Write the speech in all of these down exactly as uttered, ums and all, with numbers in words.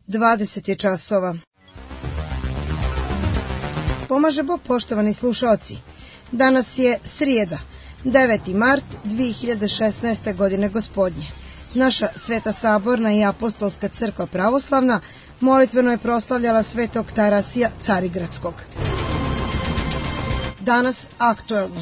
dvadeset je časova. Pomaže Bog, poštovani slušaoci. Danas je srijeda, deveti mart dve hiljade šesnaeste. godine gospodnje. Naša Sveta Saborna i Apostolska crkva pravoslavna molitveno je proslavljala svetog Tarasija Carigradskog. Danas aktuelno.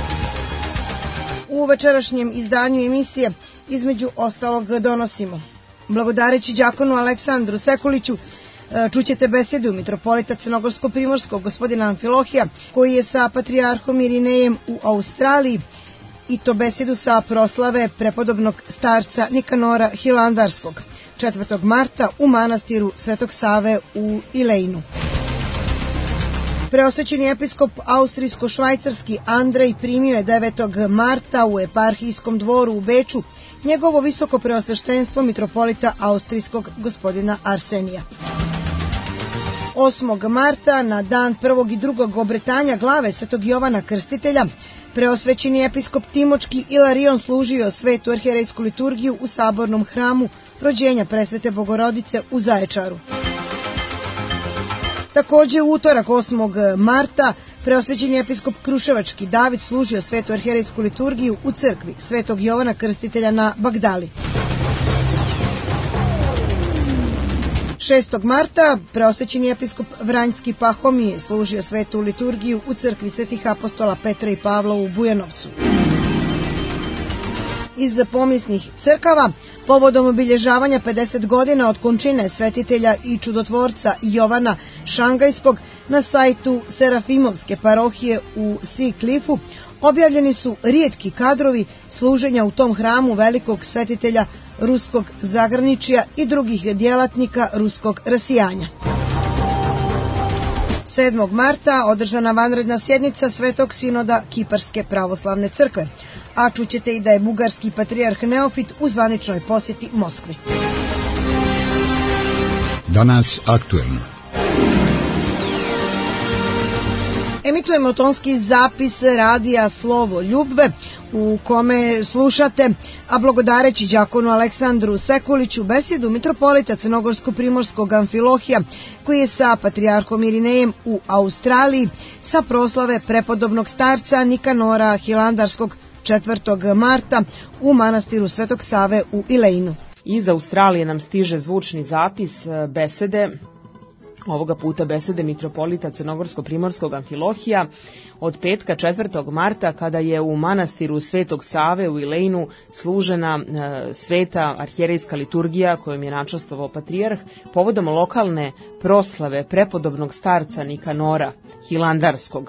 U večerašnjem izdanju emisije između ostalog donosimo: blagodareći đakonu Aleksandru Sekuliću, čućete besedu mitropolita Crnogorsko-primorskog gospodina Amfilohija, koji je sa patrijarhom Irinejem u Australiji, i to besedu sa proslave prepodobnog starca Nikanora Hilandarskog, četvrtog marta u manastiru Svetog Save u Ilejnu. Preosvećeni episkop austrijsko-švajcarski Andrej primio je devetog marta u eparhijskom dvoru u Beču njegovo visoko preosveštenstvo mitropolita austrijskog gospodina Arsenija. osmog marta, na dan prvog i drugog obretanja glave svetog Jovana Krstitelja, preosvećeni episkop Timočki Ilarion služio svetu arhijerejsku liturgiju u sabornom hramu rođenja presvete Bogorodice u Zaječaru. Također u utorak osmog marta preosvećeni episkop Kruševački David služio svetu arhijerejsku liturgiju u crkvi svetog Jovana Krstitelja na Bagdali. šestog marta preosvećeni episkop Vranjski Pahomije služio svetu liturgiju u crkvi svetih apostola Petra i Pavla u Bujanovcu. Iz pomisnih crkava, povodom obilježavanja pedeset godina od končine svetitelja i čudotvorca Jovana Šangajskog, na sajtu Serafimovske parohije u Sea Cliffu objavljeni su rijetki kadrovi služenja u tom hramu velikog svetitelja ruskog zagraničja i drugih djelatnika ruskog rasijanja. sedmog marta održana vanredna sjednica Svetog sinoda Kiparske pravoslavne crkve, a čućete i da je bugarski patrijarh Neofit u zvaničnoj posjeti Moskvi. Danas aktuelno. Emitujemo tonski zapis radija Slovo Ljubve, u kome slušate, a blagodareći đakonu Aleksandru Sekuliću, besedu mitropolita Crnogorsko-primorskog Amfilohija, koji je sa patrijarhom Irinejem u Australiji sa proslave prepodobnog starca Nikanora Hilandarskog, četvrtog marta u manastiru Svetog Save u Ilejnu. Iz Australije nam stiže zvučni zapis besede, ovoga puta besede mitropolita Crnogorsko-primorskog Amfilohija od petka četvrtog marta, kada je u manastiru Svetog Save u Ilejnu služena e, sveta arhijerejska liturgija kojom je načastvovao patrijarh povodom lokalne proslave prepodobnog starca Nikanora Hilandarskog.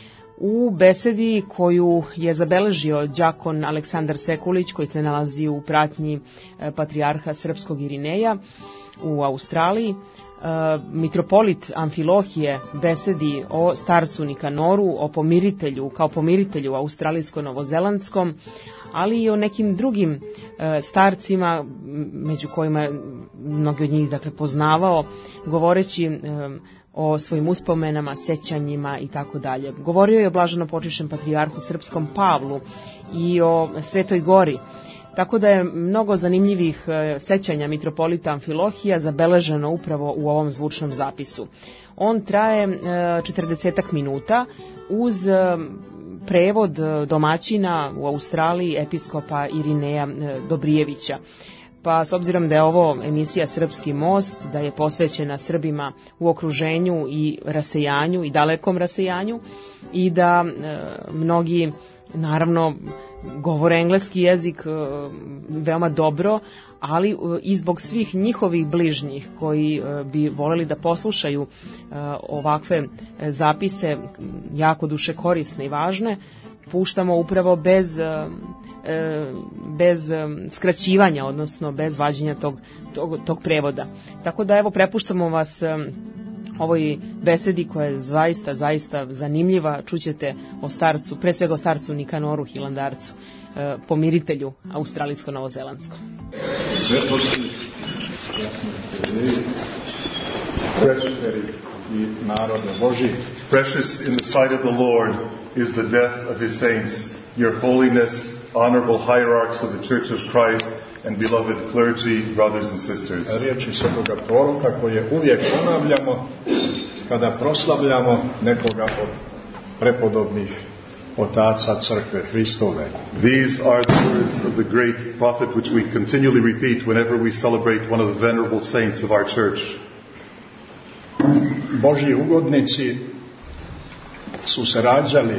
U besedi koju je zabeležio đakon Aleksandar Sekulić, koji se nalazi u pratnji e, patrijarha srpskog Irineja u Australiji, Uh, mitropolit Amfilohije besedi o starcu Nikanoru, o pomiritelju, kao pomiritelju australijsko-novozelandskom, ali i o nekim drugim uh, starcima, među kojima mnogi od njih dakle poznavao, govoreći um, o svojim uspomenama, sećanjima i tako dalje. Govorio je o blaženopočivšem patrijarhu srpskom Pavlu i o Svetoj Gori. Tako da je mnogo zanimljivih sećanja mitropolita Amfilohija zabeleženo upravo u ovom zvučnom zapisu. On traje četrdesetak minuta uz prevod domaćina u Australiji episkopa Irineja Dobrijevića. Pa s obzirom da je ovo emisija Srpski most, da je posvećena Srbima u okruženju i rasejanju i dalekom rasejanju i da e, mnogi naravno govore engleski jezik veoma dobro, ali i zbog svih njihovih bližnjih koji bi voljeli da poslušaju ovakve zapise, jako duše korisne i važne, puštamo upravo bez, bez skraćivanja, odnosno bez vađenja tog, tog, tog prevoda. Tako da evo prepuštamo vas ovoj besedi koja je zaista, zaista zanimljiva. Čućete o starcu, pre svega o starcu Nikanoru Hilandarcu, pomiritelju australijsko-novozelandskom. Svetlosti i narode Božji. Precious in the sight of the Lord is the death of his saints. Your holiness, honorable hierarchs of the Church of Christ, and beloved clergy, brothers and sisters. Riječi svetoga proroka koje uvijek ponavljamo kada proslavljamo nekoga od prepodobnih otaca crkve Hristove. These are the words of the great prophet which we continually repeat whenever we celebrate one of the venerable saints of our church. Božji ugodnici su se rađali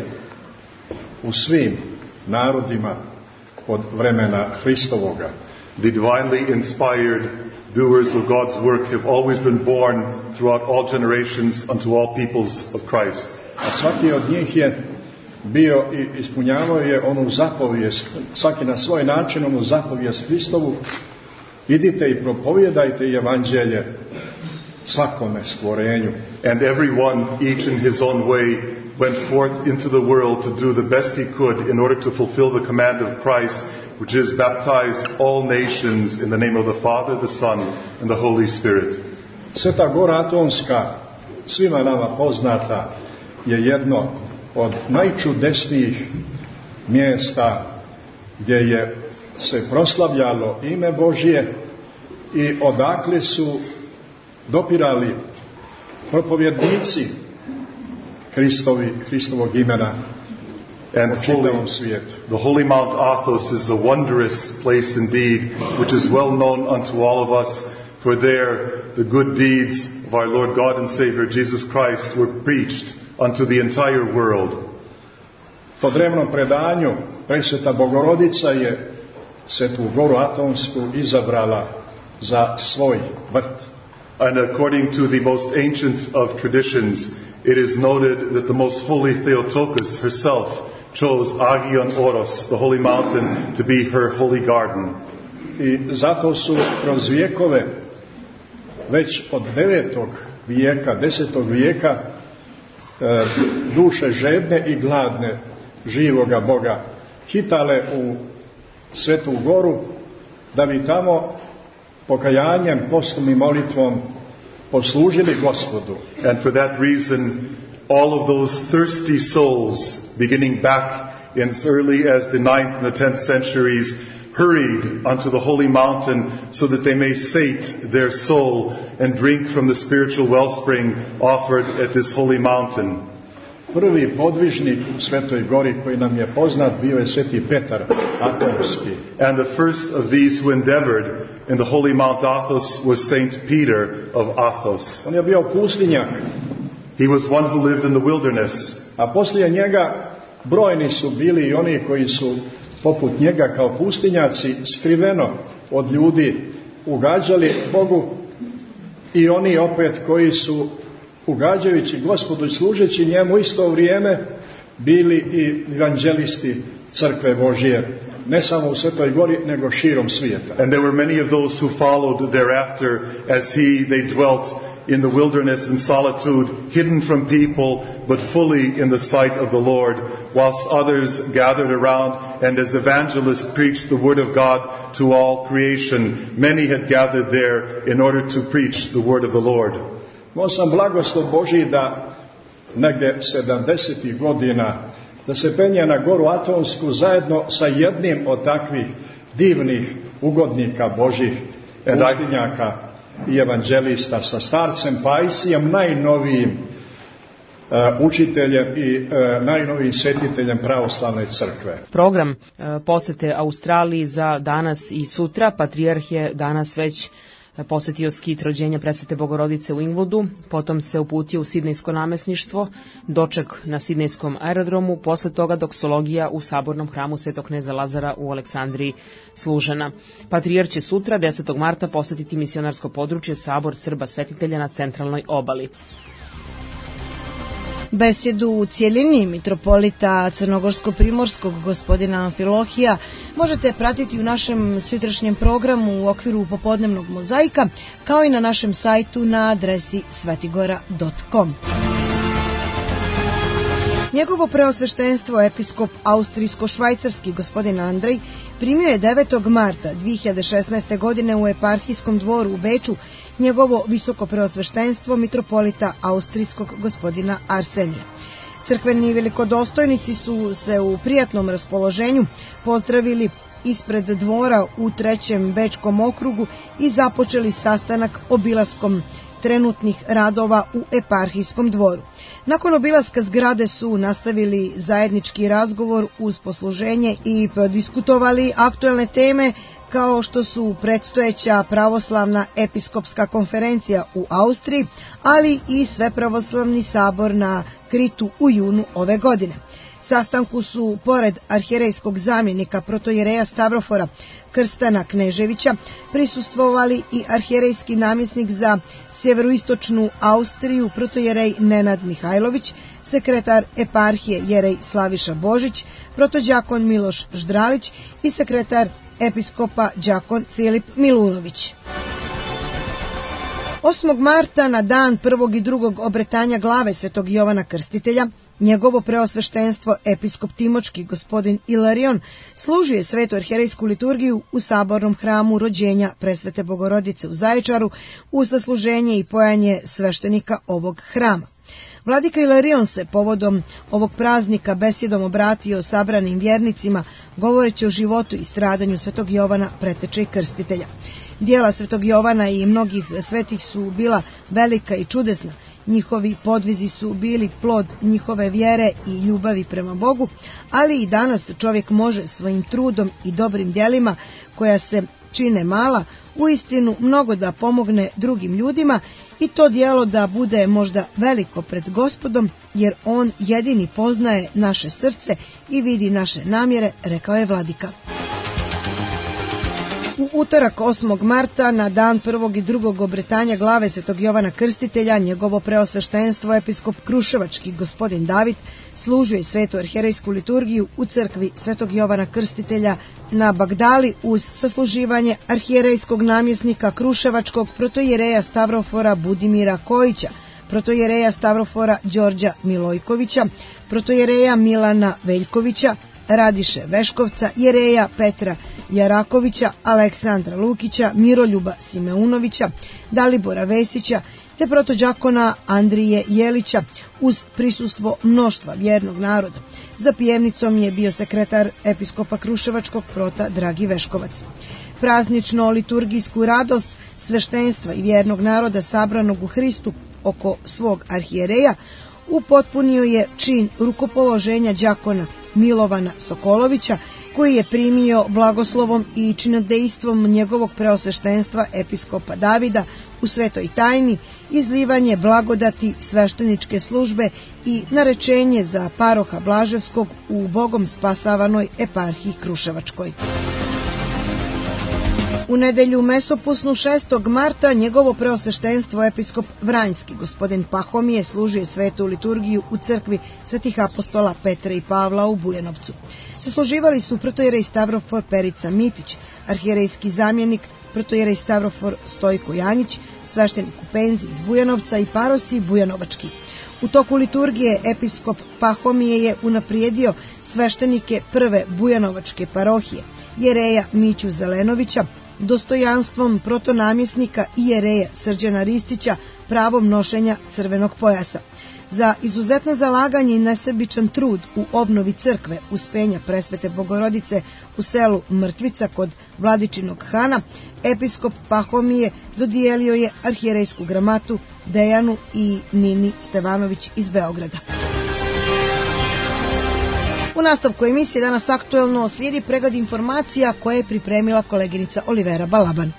u svim narodima od vremena Hristovoga. The divinely inspired doers of God's work have always been born throughout all generations unto all peoples of Christ. A svaki od njih je bio i ispunjavao je onu zapovijest, svaki na svoj način onu zapovijest Hristovu: idite i propovijedajte evanđelje svakome stvorenju. And everyone, each in his own way, went forth into the world to do the best he could in order to fulfill the command of Christ, which is baptize all nations in the name of the Father, the Son, and the Holy Spirit. Sveta Gora Atonska, svima nama poznata, je jedno od najčudesnijih mjesta gdje je se proslavljalo ime Božje i odakle su dopirali propovjednici Hristovi, Hristovog imena and u čitavom svijetu. The holy Mount Athos is a wondrous place indeed, which is well known unto all of us, for there the good deeds of our Lord God and Savior Jesus Christ were preached unto the entire world. Po drevnom predanju Presveta Bogorodica je Svetu Goru Atonsku izabrala za svoj vrt. And according to the most ancient of traditions, it is noted that the most holy Theotokos herself chose Agion Oros, the holy mountain, to be her holy garden. I zato su kroz vijekove, već od devetog vijeka, desetog vijeka, e, duše žedne i gladne živoga Boga hitale u Svetu Goru da bi tamo pokajanjem, postom i molitvom poslužili Gospodu. And for that reason, all of those thirsty souls, beginning back in as early as the ninth and the tenth centuries, hurried unto the holy mountain so that they may sate their soul and drink from the spiritual wellspring offered at this holy mountain. Prvi podvižnik u Svetoj Gori koji nam je poznat bio je Sveti Petar Atonski. And the first of these who endeavored in the holy Mount Athos was Saint Peter of Athos. On je bio pustinjak. He was one who lived in the wilderness. A poslije njega brojni su bili i oni koji su poput njega kao pustinjaci skriveno od ljudi ugađali Bogu, i oni opet koji su ugađajući Gospodu i služeći njemu isto vrijeme bili i evanđelisti crkve Božje, ne samo u Svetoj Gori nego širom svijeta. And there were many of those who followed thereafter as he they dwelt in the wilderness and solitude, hidden from people but fully in the sight of the Lord, whilst others gathered around and as evangelists preached the word of God to all creation. Many had gathered there in order to preach the word of the Lord. Imao sam blagoslov Božji da negdje sedamdesetih godina da se penje na Goru Atonsku zajedno sa jednim od takvih divnih ugodnika Božjih, pustinjaka i evanđelista, sa starcem Pajsijem, najnovijim uh, učiteljem i uh, najnovijim svetiteljem pravoslavne crkve. Program uh, posete Australiji za danas i sutra. Patrijarh je danas već posetio skit rođenja Presvete Bogorodice u Ingwoodu, potom se uputio u sidnejsko namjesništvo, doček na sidnejskom aerodromu, posle toga doksologija u sabornom hramu Svetog kneza Lazara u Aleksandriji služena. Patrijarh će sutra, desetog marta, posetiti misionarsko područje Sabor Srba Svetitelja na centralnoj obali. Besedu u cijelini mitropolita crnogorsko-primorskog gospodina Amfilohija možete pratiti u našem sutrašnjem programu u okviru popodnevnog mozaika, kao i na našem sajtu na adresi svetigora dot com. Njegovo preosveštenstvo episkop austrijsko-švajcarski gospodin Andrej primio je devetog marta dvije hiljade šesnaeste. godine u eparhijskom dvoru u Beču njegovo visoko preosveštenstvo mitropolita austrijskog gospodina Arsenija. Crkveni velikodostojnici su se u prijatnom raspoloženju pozdravili ispred dvora u trećem bečkom okrugu i započeli sastanak obilaskom trenutnih radova u eparhijskom dvoru. Nakon obilaska zgrade su nastavili zajednički razgovor uz posluženje i podiskutovali aktuelne teme kao što su predstojeća pravoslavna episkopska konferencija u Austriji, ali i Svepravoslavni sabor na Kritu u junu ove godine. Sastanku su, pored arhijerejskog zamjenika protojereja Stavrofora Krstana Kneževića, prisustvovali i arhijerejski namjesnik za sjeveroistočnu Austriju protojerej Nenad Mihajlović, sekretar eparhije jerej Slaviša Božić, protođakon Miloš Ždralić i sekretar episkopa đakon Filip Milunović. osmog marta, na dan prvog i drugog obretanja glave svetog Jovana Krstitelja, njegovo preosveštenstvo episkop Timočki gospodin Ilarion služio je svetu arhijerejsku liturgiju u sabornom hramu rođenja Presvete Bogorodice u Zaječaru uz sasluženje i pojanje sveštenika ovog hrama. Vladika Ilarion se povodom ovog praznika besjedom obratio sabranim vjernicima, govoreći o životu i stradanju svetog Jovana Preteče i Krstitelja. Dijela svetog Jovana i mnogih svetih su bila velika i čudesna. Njihovi podvizi su bili plod njihove vjere i ljubavi prema Bogu, ali i danas čovjek može svojim trudom i dobrim djelima, koja se čine mala, uistinu mnogo da pomogne drugim ljudima i to djelo da bude možda veliko pred Gospodom, jer on jedini poznaje naše srce i vidi naše namjere, rekao je vladika. U utorak osmog marta, na dan prvog i drugog obretanja glave svetog Jovana Krstitelja, njegovo preosveštenstvo episkop Kruševački gospodin David služio je svetu arhijerejsku liturgiju u crkvi svetog Jovana Krstitelja na Bagdali uz sasluživanje arhijerejskog namjesnika Kruševačkog protojereja Stavrofora Budimira Kojića, protojereja Stavrofora Đorđa Milojkovića, protojereja Milana Veljkovića, Radiše Veškovca, jereja Petra Jarakovića, Aleksandra Lukića, Miroljuba Simeunovića, Dalibora Vesića, te protođakona Andrije Jelića uz prisustvo mnoštva vjernog naroda. Za pijevnicom je bio sekretar episkopa Kruševačkog prota Dragi Veškovac. Praznično liturgijsku radost sveštenstva i vjernog naroda sabranog u Hristu oko svog arhijereja upotpunio je čin rukopoloženja đakona Milovana Sokolovića, koji je primio blagoslovom i činodejstvom njegovog preosveštenstva episkopa Davida u svetoj tajni, izlivanje blagodati svešteničke službe i narečenje za paroha Blaževskog u Bogom spasavanoj eparhiji Kruševačkoj. U nedelju mesopusnu šestog marta njegovo preosveštenstvo episkop Vranjski gospodin Pahomije služio svetu liturgiju u crkvi svetih apostola Petra i Pavla u Bujanovcu. Sasluživali su protojerej Stavrofor Perica Mitić, arhijerejski zamjenik protojerej Stavrofor Stojko Janjić, sveštenik u penziji iz Bujanovca i parosi Bujanovački. U toku liturgije episkop Pahomije je unaprijedio sveštenike prve Bujanovačke parohije, jereja Miću Zelenovića, dostojanstvom protonamjesnika i jereja Srđana Ristića pravom nošenja crvenog pojasa. Za izuzetno zalaganje i nesebičan trud u obnovi crkve Uspenja Presvete Bogorodice u selu Mrtvica kod Vladičinog Hana, episkop Pahomije dodijelio je arhijerejsku gramatu Dejanu i Nini Stevanović iz Beograda. U nastavku emisije danas aktuelno slijedi pregled informacija koje je pripremila koleginica Olivera Balaban.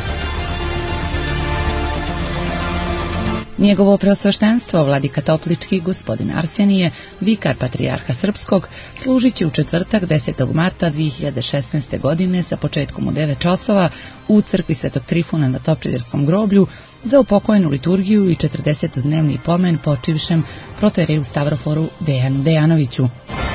Njegovo preosveštenstvo vladika Toplički gospodin Arsenije, vikar patrijarha Srpskog, služit će u četvrtak desetog marta dvije hiljade šesnaeste. godine sa početkom u devet časova u crkvi Svetog Trifuna na Topčiderskom groblju za upokojenu liturgiju i četrdesetodnevni pomen počivšem protojereju Stavroforu Dejanu Dejanoviću.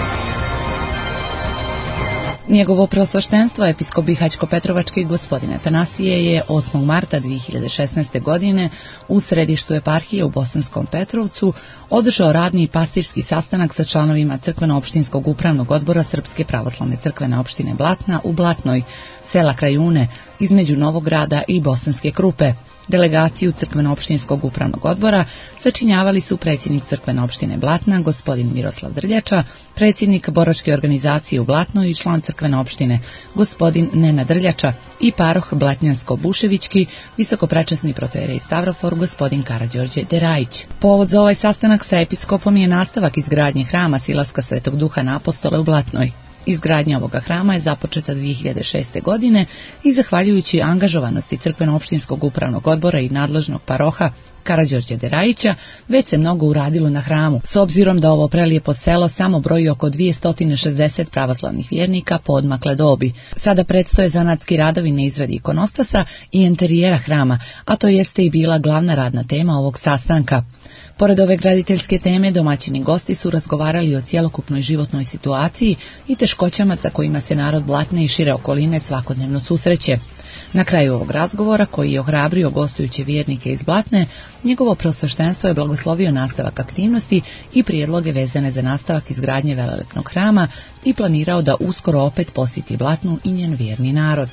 Njegovo preosveštenstvo episkop Bihaćko-Petrovački gospodin Atanasije je osmog marta dvije hiljade šesnaeste. godine u središtu eparhije u Bosanskom Petrovcu održao radni i pastirski sastanak sa članovima crkveno-opštinskog upravnog odbora Srpske pravoslavne crkvene opštine Blatna u Blatnoj, sela Krajune, između Novog Grada i Bosanske Krupe. Delegaciju crkveno-opštinskog upravnog odbora sačinjavali su predsjednik crkvene opštine Blatna, gospodin Miroslav Drljača, predsjednik boračke organizacije u Blatnoj i član crkvene opštine, gospodin Nenad Drljača i paroh Blatnjansko-Buševički, visokoprečasni protojerej Stavrofor, gospodin Karađorđe Derajić. Povod za ovaj sastanak sa episkopom je nastavak izgradnje hrama Silaska Svetog Duha na Apostole u Blatnoj. Izgradnja ovoga hrama je započeta dvije hiljade šeste. godine i zahvaljujući angažovanosti crkveno-opštinskog upravnog odbora i nadležnog paroha Karađorđa Derajića, već se mnogo uradilo na hramu, s obzirom da ovo prelijepo selo samo broji oko dvjesto šezdeset pravoslavnih vjernika poodmakle dobi. Sada predstoje zanatski radovi na izradi ikonostasa i enterijera hrama, a to jeste i bila glavna radna tema ovog sastanka. Pored ove graditeljske teme, domaćini gosti su razgovarali o cjelokupnoj životnoj situaciji i teškoćama sa kojima se narod Blatne i šire okoline svakodnevno susreće. Na kraju ovog razgovora, koji je ohrabrio gostujuće vjernike iz Blatne, njegovo preosveštenstvo je blagoslovio nastavak aktivnosti i prijedloge vezane za nastavak izgradnje velelepnog hrama i planirao da uskoro opet posjeti Blatnu i njen vjerni narod.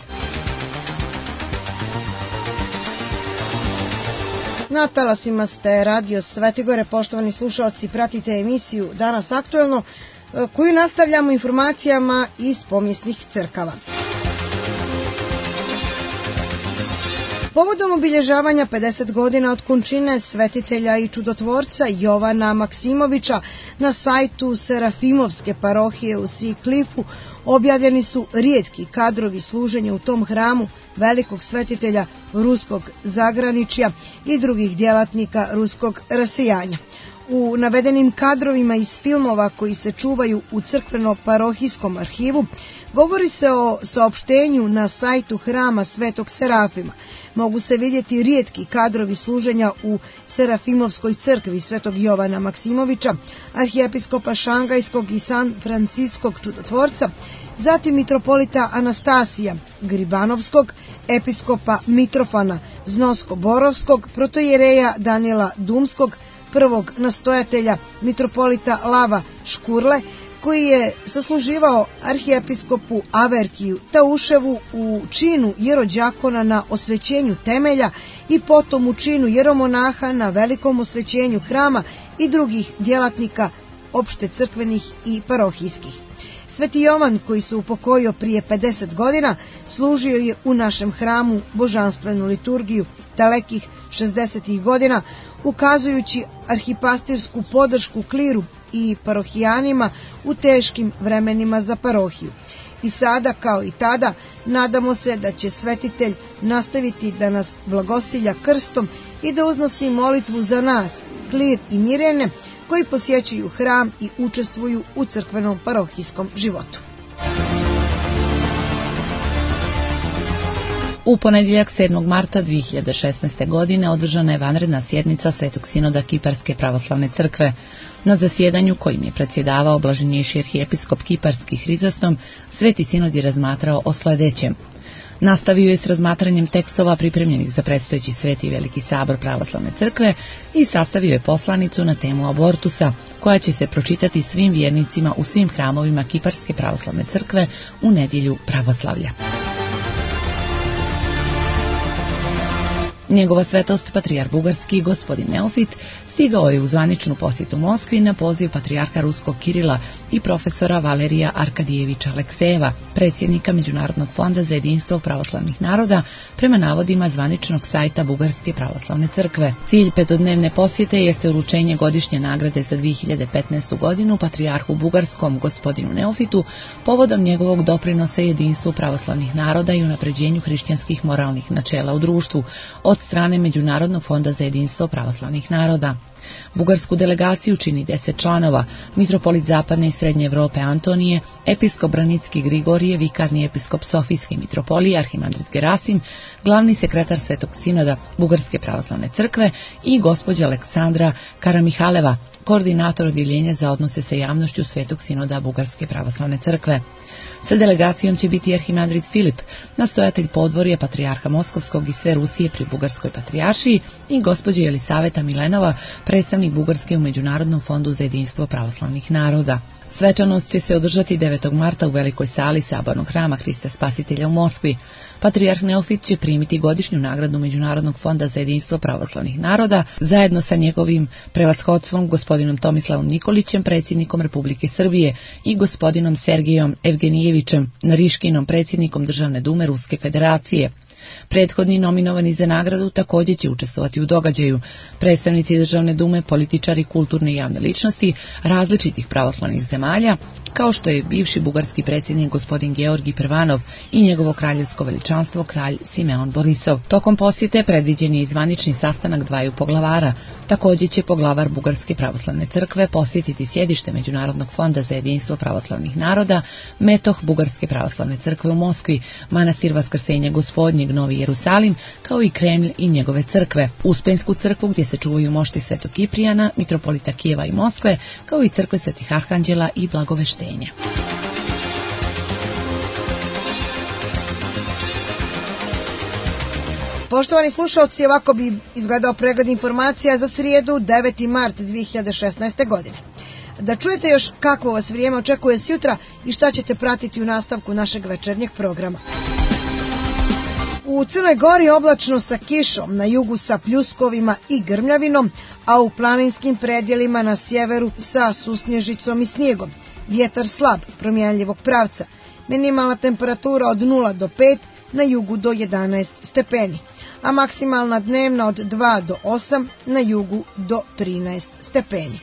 Na talasima ste Radio Svetigore, poštovani slušalci, pratite emisiju Danas aktuelno, koju nastavljamo informacijama iz pomjesnih crkava. Povodom obilježavanja pedeset godina od končine svetitelja i čudotvorca Jovana Maksimovića na sajtu Serafimovske parohije u Sea Cliffu objavljeni su rijetki kadrovi služenja u tom hramu velikog svetitelja ruskog zagraničja i drugih djelatnika ruskog rasijanja. U navedenim kadrovima iz filmova koji se čuvaju u crkveno-parohijskom arhivu govori se o saopštenju na sajtu hrama Svetog Serafima. Mogu se vidjeti rijetki kadrovi služenja u Serafimovskoj crkvi Svetog Jovana Maksimovića, arhijepiskopa Šangajskog i San Franciskog čudotvorca, zatim mitropolita Anastasija Gribanovskog, episkopa Mitrofana Znosko-Borovskog, protojereja Danijela Dumskog, prvog nastojatelja mitropolita Lava Škurle, koji je sasluživao arhijepiskopu Averkiju Tauševu u činu jerođakona na osvećenju temelja i potom u činu jeromonaha na velikom osvećenju hrama i drugih djelatnika opšte crkvenih i parohijskih. Sveti Jovan, koji se upokojio prije pedeset godina, služio je u našem hramu božanstvenu liturgiju dalekih šezdesetih godina, ukazujući arhipastirsku podršku kliru i parohijanima u teškim vremenima za parohiju. I sada, kao i tada, nadamo se da će svetitelj nastaviti da nas blagosilja krstom i da uznosi molitvu za nas, klir i mirene, koji posjećuju hram i učestvuju u crkvenom parohijskom životu. U ponedjeljak sedmog marta dvije hiljade šesnaeste. godine održana je vanredna sjednica Svetog sinoda Kiparske pravoslavne crkve. Na zasjedanju kojim je predsjedavao blaženjejši arhijepiskop Kiparski Hrizostom, Sveti sinod je razmatrao o sljedećem. Nastavio je s razmatranjem tekstova pripremljenih za predstojeći Sveti veliki sabor pravoslavne crkve i sastavio je poslanicu na temu abortusa, koja će se pročitati svim vjernicima u svim hramovima Kiparske pravoslavne crkve u nedjelju pravoslavlja. Njegova svetost, patrijarh bugarski, gospodin Neofit, stigao je u zvaničnu posjetu Moskvi na poziv patrijarha ruskog Kirila i profesora Valerija Arkadijevića Aleksejeva, predsjednika Međunarodnog fonda za jedinstvo pravoslavnih naroda, prema navodima zvaničnog sajta Bugarske pravoslavne crkve. Cilj petodnevne posjete jeste uručenje godišnje nagrade za dvije hiljade petnaestu. godinu patrijarhu bugarskom, gospodinu Neofitu, povodom njegovog doprinosa jedinstvu pravoslavnih naroda i unapređenju hrišćanskih moralnih načela u društvu od strane Međunarodnog fonda za jedinstvo pravoslavnih naroda. Bugarsku delegaciju čini deset članova: mitropolit Zapadne i Srednje Europe Antonije, episkop Branicki Grigorije, vikarni episkop Sofijske mitropolije Arhimandrit Gerasim, glavni sekretar Svetog sinoda Bugarske pravoslavne crkve i gospođa Aleksandra Karamihaleva, koordinator odjeljenja za odnose sa javnošću Svetog sinoda Bugarske pravoslavne crkve. Sa delegacijom će biti arhimandrit Filip, nastojatelj podvorja patrijarha Moskovskog i sve Rusije pri Bugarskoj patrijaršiji, i gospođa Jelisaveta Milenova, predstavnik Bugarske u Međunarodnom fondu za jedinstvo pravoslavnih naroda. Svečanost će se održati devetog marta u velikoj sali Sabornog hrama Hrista Spasitelja u Moskvi. Patrijarh Neofit će primiti godišnju nagradu Međunarodnog fonda za jedinstvo pravoslavnih naroda zajedno sa njegovim prevashodstvom gospodinom Tomislavom Nikolićem, predsjednikom Republike Srbije, i gospodinom Sergijom Evgenijevićem Nariškinom, predsjednikom Državne dume Ruske federacije. Prethodni nominovani za nagradu također će učestvovati u događaju. Predstavnici Državne dume, političari, kulturne i javne ličnosti različitih pravoslavnih zemalja, kao što je bivši bugarski predsjednik gospodin Georgij Prvanov i njegovo kraljevsko veličanstvo kralj Simeon Borisov. Tokom posjete predviđen je i zvanični sastanak dvaju poglavara. Također će poglavar Bugarske pravoslavne crkve posjetiti sjedište Međunarodnog fonda za jedinstvo pravoslavnih naroda, metoh Bugarske pravoslavne crkve u Moskvi, manastir Vaskrsenja Gospodnjeg Novi Jerusalim, kao i Kremlj i njegove crkve, Uspensku crkvu gdje se čuvaju mošti Svetog Kiprijana, mitropolita Kijeva i Moskve, kao i crkve Svetih Arhanđela i Blagoveštenja. Poštovani slušalci, ovako bi izgledao pregled informacija za srijedu deveti mart dvije hiljade šesnaeste. godine. Da čujete još kakvo vas vrijeme očekuje sjutra i šta ćete pratiti u nastavku našeg večernjeg programa. U Crnoj Gori oblačno sa kišom, na jugu sa pljuskovima i grmljavinom, a u planinskim predjelima na sjeveru sa susnježicom i snijegom. Vjetar slab, promjenljivog pravca. Minimalna temperatura od nula do pet, na jugu do jedanaest stepeni, a maksimalna dnevna od dva do osam, na jugu do trinaest stepeni.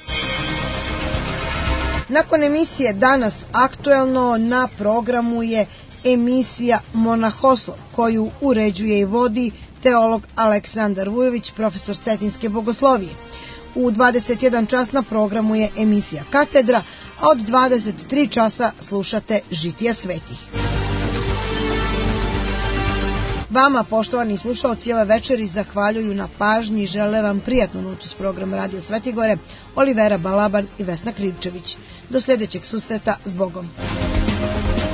Nakon emisije Danas aktuelno na programu je emisija Monahoslov, koju uređuje i vodi teolog Aleksandar Vujović, profesor Cetinske bogoslovije. U dvadeset jedan čas na programu je emisija Katedra, a od dvadeset tri časa slušate Žitija svetih. Vama, poštovani slušalci, ove večeri zahvaljuju na pažnji i žele vam prijatnu noć s programa Radio Svetigore, Olivera Balaban i Vesna Krivčević. Do sljedećeg susreta, s Bogom.